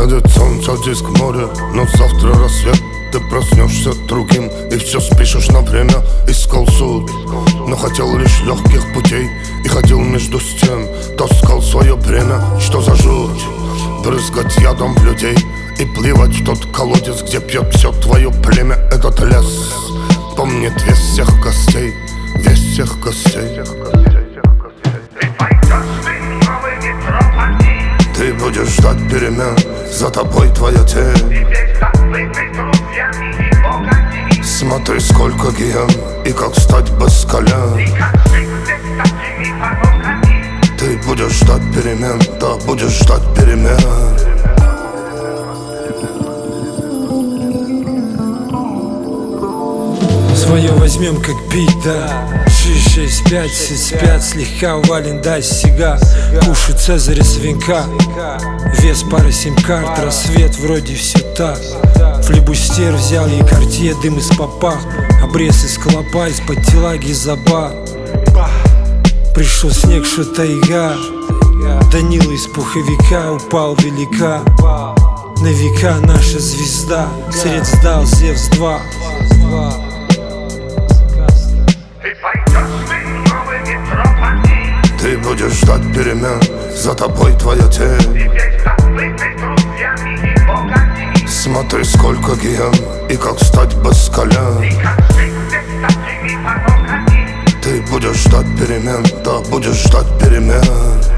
Сядет солнце, диск море, но завтра рассвет. Ты проснешься другим и все спишешь на время. Искал суть, но хотел лишь легких путей. И ходил между стен, таскал свое бремя. Что за жуть? Брызгать ядом в людей и плевать в тот колодец, где пьет все твое племя. Этот лес помнит весь всех гостей, весь всех гостей. Ты будешь ждать перемен, за тобой твоя тень. Смотри, сколько гиен и как стать без колен. Ты будешь ждать перемен, да, будешь ждать перемен. Свое возьмем как бить, да. 6-6-5, все спят, слегка увален, дай сига. Кушай цезаря свинка, вес пары 7 карт, рассвет вроде все так. Флибустер взял ей картье, дым из попа, обрез из клопа, из-под телаги заба. Пришел снег, что тайга, Данила из пуховика упал велика. На века наша звезда, сред сдал Зевс 2. Ты будешь ждать перемен, за тобой твоя тень. Смотри, сколько гиен и как стать без колен. Ты будешь ждать перемен, да, будешь ждать перемен.